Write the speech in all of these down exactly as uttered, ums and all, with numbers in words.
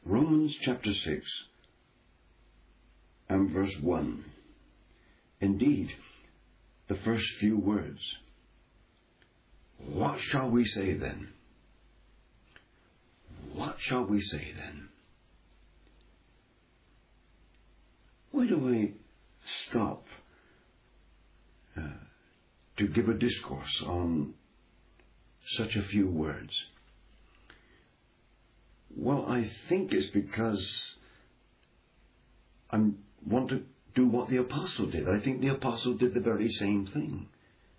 Romans chapter six and verse one. Indeed, the first few words. What shall we say then? What shall we say then? Why do I stop uh, to give a discourse on such a few words? Well, I think it's because I want to do what the apostle did. I think the apostle did the very same thing.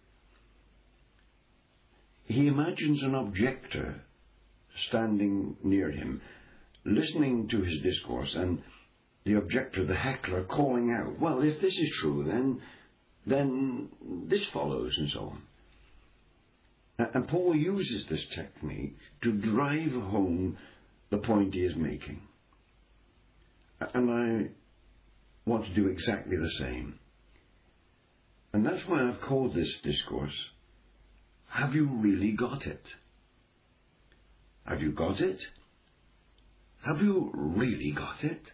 He imagines an objector standing near him, listening to his discourse, and the objector, the heckler, calling out, well, if this is true, then then this follows, and so on. And Paul uses this technique to drive home the point he is making. And I want to do exactly the same. And that's why I've called this discourse, Have You Really Got It? Have you got it? Have you really got it?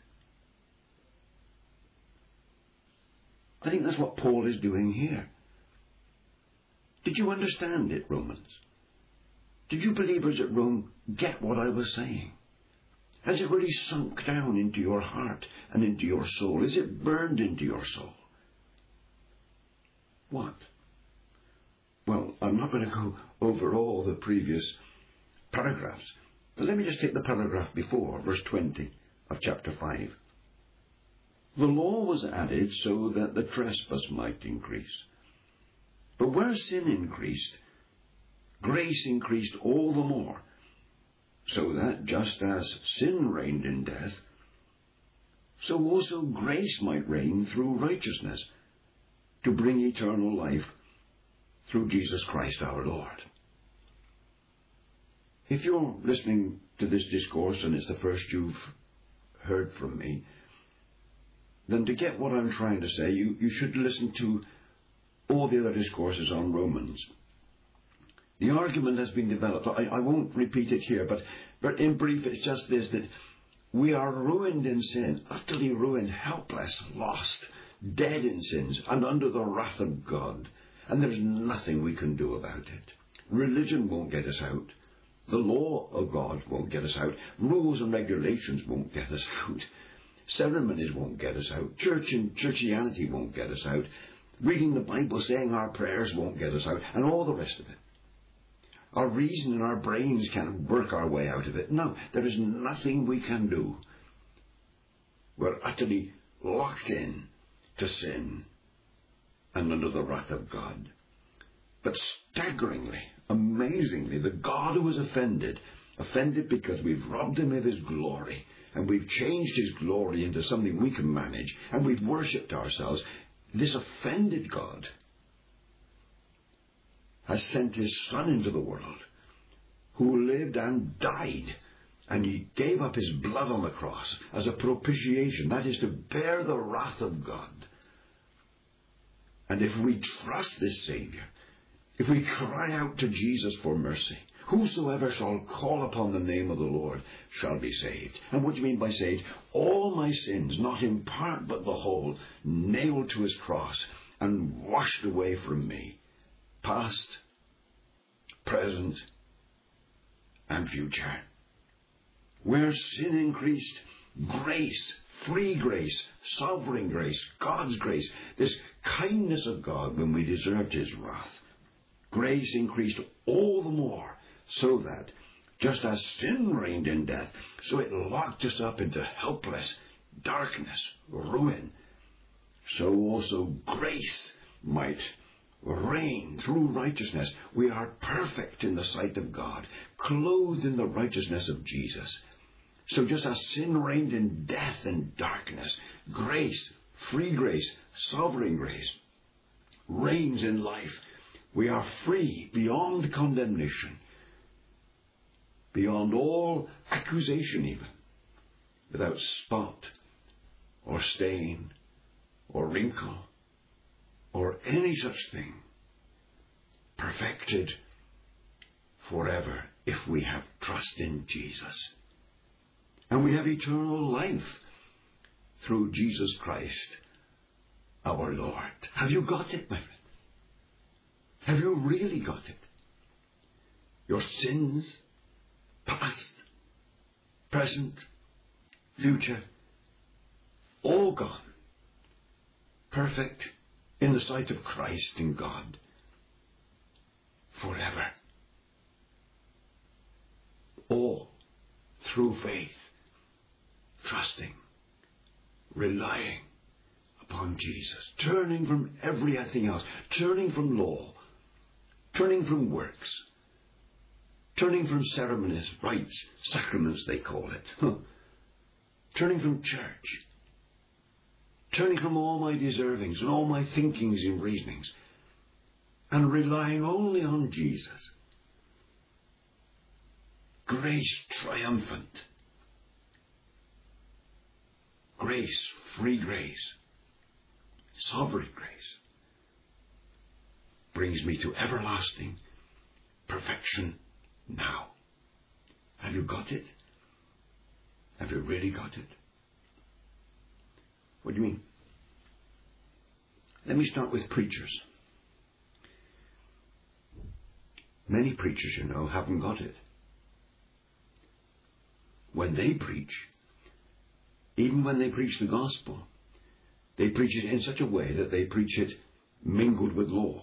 I think that's what Paul is doing here. Did you understand it, Romans? Did you believers at Rome get what I was saying? Has it really sunk down into your heart and into your soul? Is it burned into your soul? What? Well, I'm not going to go over all the previous paragraphs, but let me just take the paragraph before, verse twenty of chapter five. The law was added so that the trespass might increase. But where sin increased, grace increased all the more, so that just as sin reigned in death, so also grace might reign through righteousness, to bring eternal life through Jesus Christ our Lord. If you're listening to this discourse and it's the first you've heard from me, then to get what I'm trying to say, you, you should listen to all the other discourses on Romans. The argument has been developed. I, I won't repeat it here, but, but in brief, it's just this, that we are ruined in sin, utterly ruined, helpless, lost, dead in sins, and under the wrath of God. And there's nothing we can do about it. Religion won't get us out. The law of God won't get us out. Rules and regulations won't get us out. Ceremonies won't get us out. Church and churchianity won't get us out. Reading the Bible, saying our prayers won't get us out, and all the rest of it. Our reason and our brains can't work our way out of it. No, there is nothing we can do. We're utterly locked in to sin and under the wrath of God. But staggeringly, amazingly, the God who is offended, offended because we've robbed him of his glory, and we've changed his glory into something we can manage, and we've worshipped ourselves, this offended God has sent his Son into the world, who lived and died, and he gave up his blood on the cross as a propitiation, that is, to bear the wrath of God. And if we trust this Saviour, if we cry out to Jesus for mercy, whosoever shall call upon the name of the Lord shall be saved. And what do you mean by saved? All my sins, not in part but the whole, nailed to his cross and washed away from me. Past, present, and future. Where sin increased, grace, free grace, sovereign grace, God's grace, this kindness of God when we deserved his wrath. Grace increased all the more, so that, just as sin reigned in death, so it locked us up into helpless darkness, ruin, so also grace might reign through righteousness. We are perfect in the sight of God, clothed in the righteousness of Jesus. So just as sin reigned in death and darkness, grace, free grace, sovereign grace, reigns in life. We are free beyond condemnation, beyond all accusation even, without spot or stain or wrinkle or any such thing, perfected forever if we have trust in Jesus. And we have eternal life through Jesus Christ, our Lord. Have you got it, my friend? Have you really got it? Your sins, past, present, future, all gone. Perfect in the sight of Christ and God. Forever. All through faith. Trusting. Relying upon Jesus. Turning from everything else. Turning from law. Turning from works. Turning from ceremonies, rites, sacraments they call it. Huh. Turning from church. Turning from all my deservings and all my thinkings and reasonings. And relying only on Jesus. Grace triumphant. Grace, free grace, sovereign grace, brings me to everlasting perfection now. Have you got it? Have you really got it? What do you mean? Let me start with preachers. Many preachers, you know, haven't got it. When they preach, even when they preach the gospel, they preach it in such a way that they preach it mingled with law.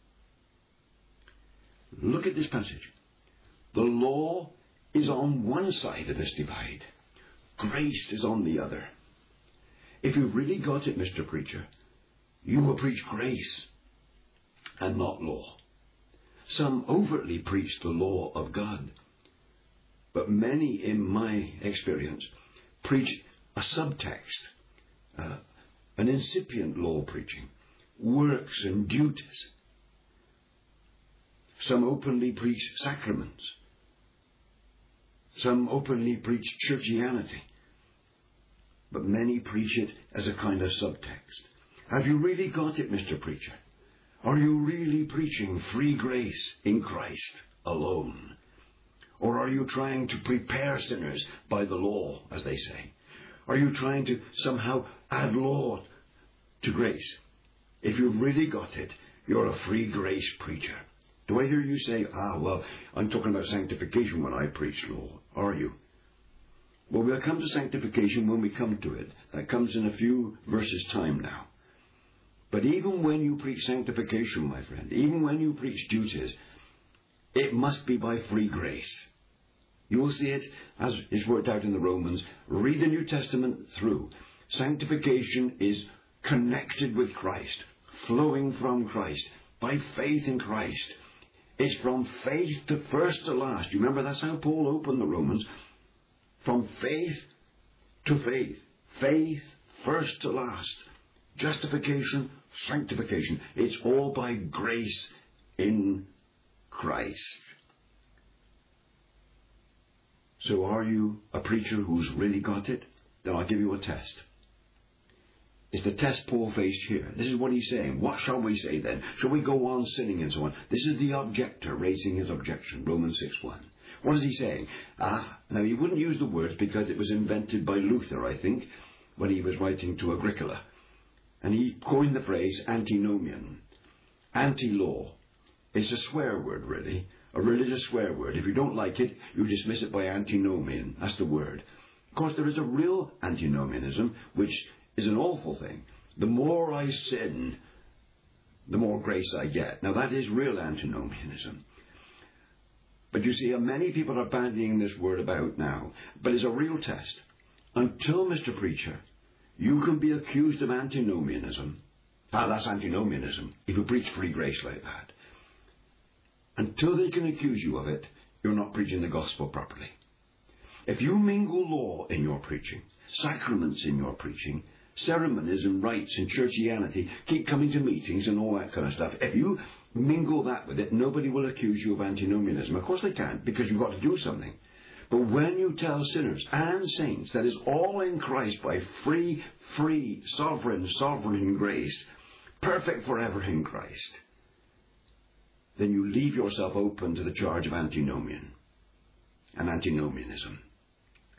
Look at this passage. The law is on one side of this divide. Grace is on the other. If you've really got it, Mister Preacher, you will preach grace and not law. Some overtly preach the law of God, but many, in my experience, preach a subtext, uh, an incipient law preaching, works and duties. Some openly preach sacraments. Some openly preach churchianity. But many preach it as a kind of subtext. Have you really got it, Mister Preacher? Are you really preaching free grace in Christ alone? Or are you trying to prepare sinners by the law, as they say? Are you trying to somehow add law to grace? If you've really got it, you're a free grace preacher. Do I hear you say, ah, well, I'm talking about sanctification when I preach law? Are you? Well, we'll come to sanctification when we come to it. That comes in a few verses' time now. But even when you preach sanctification, my friend, even when you preach duties, it must be by free grace. You will see it as is worked out in the Romans. Read the New Testament through. Sanctification is connected with Christ, flowing from Christ, by faith in Christ. It's from faith to first to last. You remember that's how Paul opened the Romans. From faith to faith. Faith first to last. Justification, sanctification. It's all by grace in Christ. So are you a preacher who's really got it? Then I'll give you a test. It's the test Paul faced here. This is what he's saying. What shall we say then? Shall we go on sinning and so on? This is the objector raising his objection. Romans six one. What is he saying? Ah, now he wouldn't use the words because it was invented by Luther, I think, when he was writing to Agricola. And he coined the phrase antinomian. Anti-law. It's a swear word, really. A religious swear word. If you don't like it, you dismiss it by antinomian. That's the word. Of course, there is a real antinomianism, which is an awful thing. The more I sin, the more grace I get. Now, that is real antinomianism. But you see, many people are bandying this word about now. But it's a real test. Until, Mister Preacher, you can be accused of antinomianism. Ah, that's antinomianism, if you preach free grace like that. Until they can accuse you of it, you're not preaching the gospel properly. If you mingle law in your preaching, sacraments in your preaching, ceremonies and rites and churchianity, keep coming to meetings and all that kind of stuff, if you mingle that with it, nobody will accuse you of antinomianism. Of course they can't, because you've got to do something. But when you tell sinners and saints that is all in Christ by free, free, sovereign, sovereign grace, perfect forever in Christ, then you leave yourself open to the charge of antinomian and antinomianism.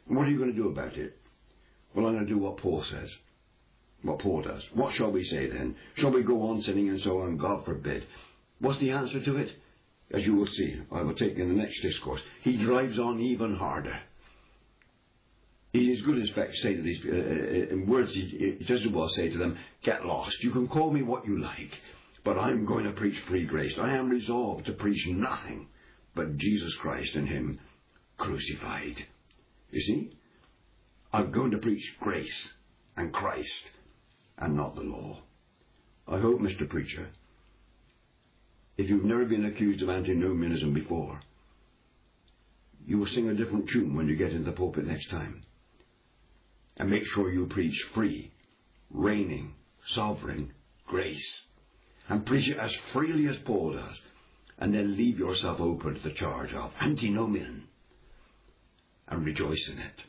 What are you going to do about it? Well, I'm going to do what Paul says. What Paul does. What shall we say then? Shall we go on sinning and so on? God forbid. What's the answer to it? As you will see, I will take in the next discourse. He drives on even harder. He is good, in fact, to say to these, uh, in words, he, he does well say to them, get lost. You can call me what you like, but I'm going to preach free grace. I am resolved to preach nothing but Jesus Christ and Him crucified. You see? I'm going to preach grace and Christ and not the law. I hope, Mister Preacher, if you've never been accused of antinomianism before, you will sing a different tune when you get in the pulpit next time. And make sure you preach free, reigning, sovereign grace. And preach it as freely as Paul does. And then leave yourself open to the charge of antinomian. And rejoice in it.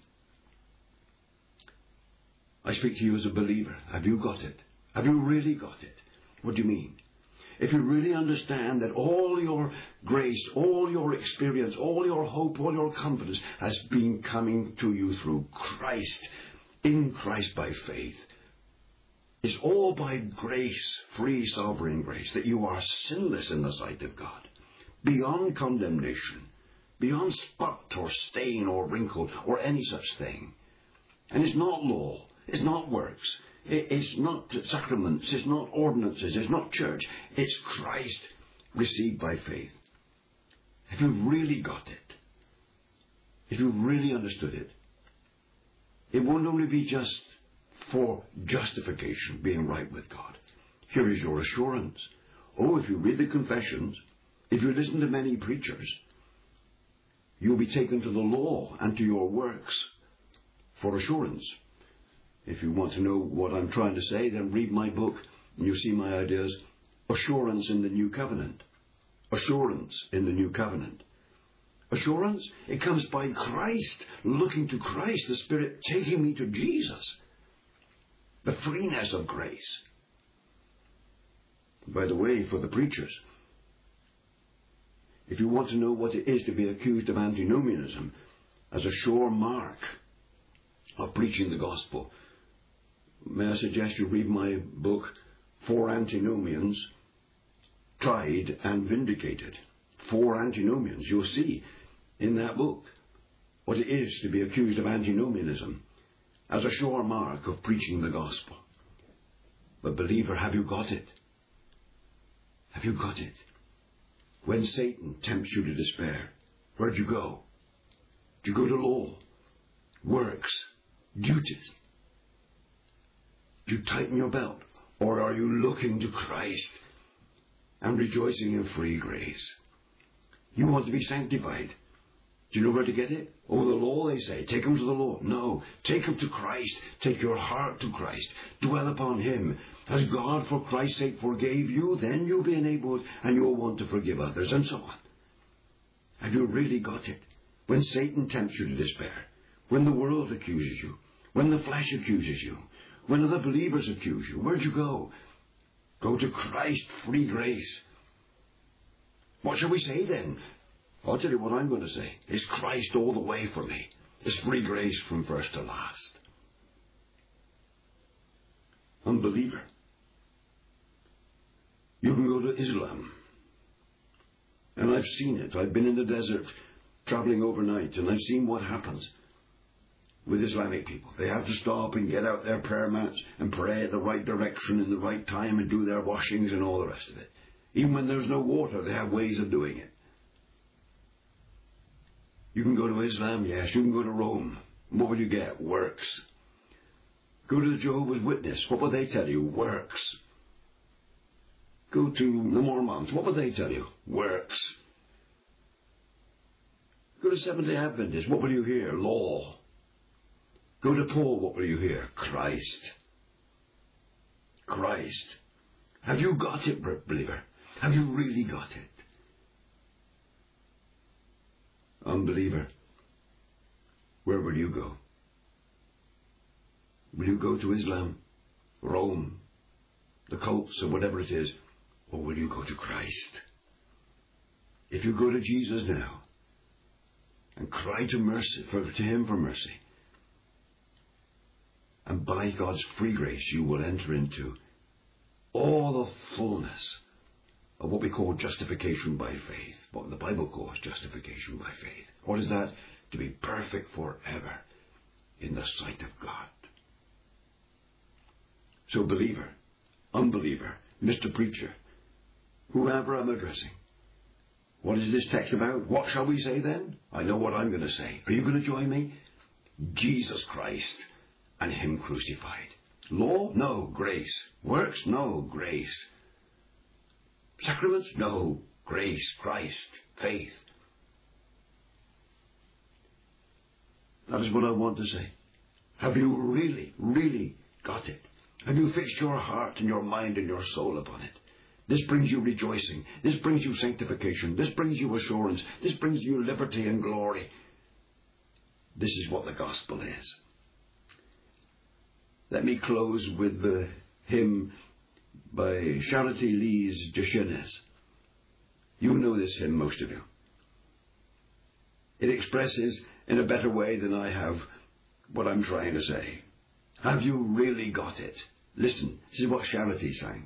I speak to you as a believer. Have you got it? Have you really got it? What do you mean? If you really understand that all your grace, all your experience, all your hope, all your confidence has been coming to you through Christ, in Christ by faith, it's all by grace, free sovereign grace, that you are sinless in the sight of God, beyond condemnation, beyond spot or stain or wrinkle or any such thing. And it's not law, it's not works, it's not sacraments, it's not ordinances, it's not church, it's Christ received by faith. If you've really got it, if you've really understood it, it won't only be just for justification, being right with God. Here is your assurance. Oh, if you read the confessions, if you listen to many preachers, you'll be taken to the law and to your works for assurance. If you want to know what I'm trying to say, then read my book and you'll see my ideas. Assurance in the New Covenant. Assurance in the New Covenant. Assurance, it comes by Christ, looking to Christ, the Spirit taking me to Jesus. The freeness of grace. By the way, for the preachers, if you want to know what it is to be accused of antinomianism as a sure mark of preaching the gospel, may I suggest you read my book, Four Antinomians, Tried and Vindicated. Four Antinomians. You'll see in that book what it is to be accused of antinomianism as a sure mark of preaching the gospel. But believer, have you got it? Have you got it? When Satan tempts you to despair, where do you go? Do you go to law, works, duties? Do you tighten your belt? Or are you looking to Christ and rejoicing in free grace? You want to be sanctified. Do you know where to get it? Oh, the law, they say. Take them to the law. No. Take them to Christ. Take your heart to Christ. Dwell upon Him. As God, for Christ's sake, forgave you, then you'll be enabled and you'll want to forgive others, and so on. Have you really got it? When Satan tempts you to despair, when the world accuses you, when the flesh accuses you, when other believers accuse you, where'd you go? Go to Christ, free grace. What shall we say then? I'll tell you what I'm going to say. It's Christ all the way for me. It's free grace from first to last. Unbeliever. You can go to Islam. And I've seen it. I've been in the desert traveling overnight, and I've seen what happens with Islamic people. They have to stop and get out their prayer mats and pray at the right direction in the right time and do their washings and all the rest of it. Even when there's no water, they have ways of doing it. You can go to Islam, yes. You can go to Rome. What will you get? Works. Go to the Jehovah's Witness. What will they tell you? Works. Go to the Mormons. What will they tell you? Works. Go to Seventh-day Adventists. What will you hear? Law. Go to Paul. What will you hear? Christ. Christ. Have you got it, believer? Have you really got it? Unbeliever, where will you go? Will you go to Islam, Rome, the cults, or whatever it is, or will you go to Christ? If you go to Jesus now and cry to mercy for to Him for mercy, And by God's free grace, you will enter into all the fullness of what we call justification by faith, what the Bible calls justification by faith. What is that? To be perfect forever in the sight of God. So believer, unbeliever, Mister Preacher, whoever I'm addressing, what is this text about? What shall we say then? I know what I'm going to say. Are you going to join me? Jesus Christ and Him crucified. Law? No. Grace. Works? No. Grace. Sacraments? No. Grace. Christ. Faith. That is what I want to say. Have you really, really got it? Have you fixed your heart and your mind and your soul upon it? This brings you rejoicing. This brings you sanctification. This brings you assurance. This brings you liberty and glory. This is what the gospel is. Let me close with the hymn by Charity Lees Deschines. You know this hymn, most of you. It expresses in a better way than I have what I'm trying to say. Have you really got it? Listen, this is what Charity sang.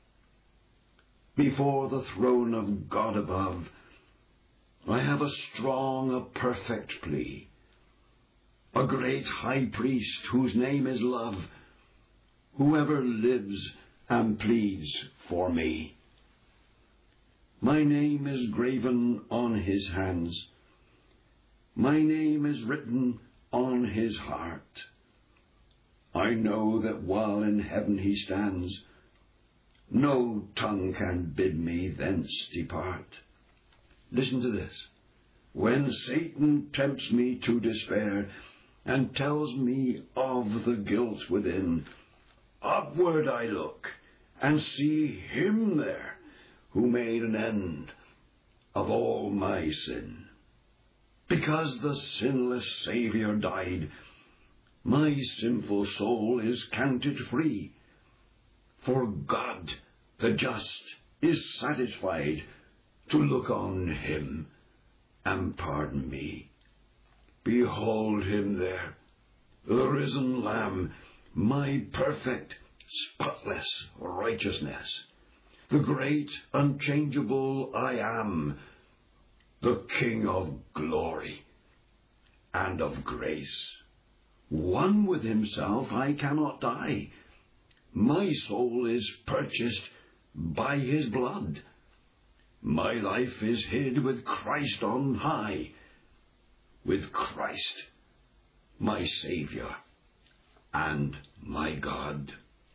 Before the throne of God above, I have a strong, a perfect plea. A great high priest whose name is love, whoever lives and pleads for me. My name is graven on his hands. My name is written on his heart. I know that while in heaven he stands, no tongue can bid me thence depart. Listen to this. When Satan tempts me to despair and tells me of the guilt within, upward I look and see him there who made an end of all my sin. Because the sinless Saviour died, my sinful soul is counted free. For God, the just, is satisfied to look on him and pardon me. Behold him there, the risen Lamb, my perfect, spotless righteousness, the great, unchangeable I am, the King of glory and of grace. One with himself I cannot die. My soul is purchased by his blood. My life is hid with Christ on high, with Christ, my Saviour and my God.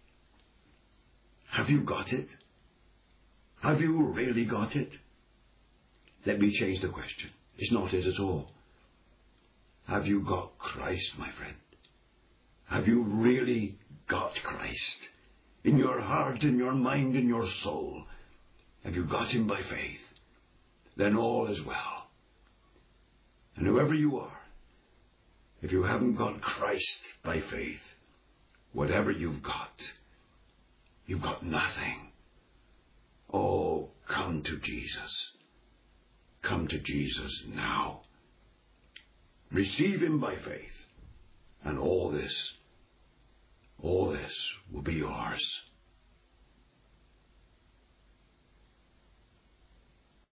Have you got it? Have you really got it? Let me change the question. It's not it at all. Have you got Christ, my friend? Have you really got Christ? In your heart, in your mind, in your soul. Have you got him by faith? Then all is well. And whoever you are, if you haven't got Christ by faith, whatever you've got, you've got nothing. Oh, come to Jesus. Come to Jesus now. Receive him by faith, and all this, all this will be yours.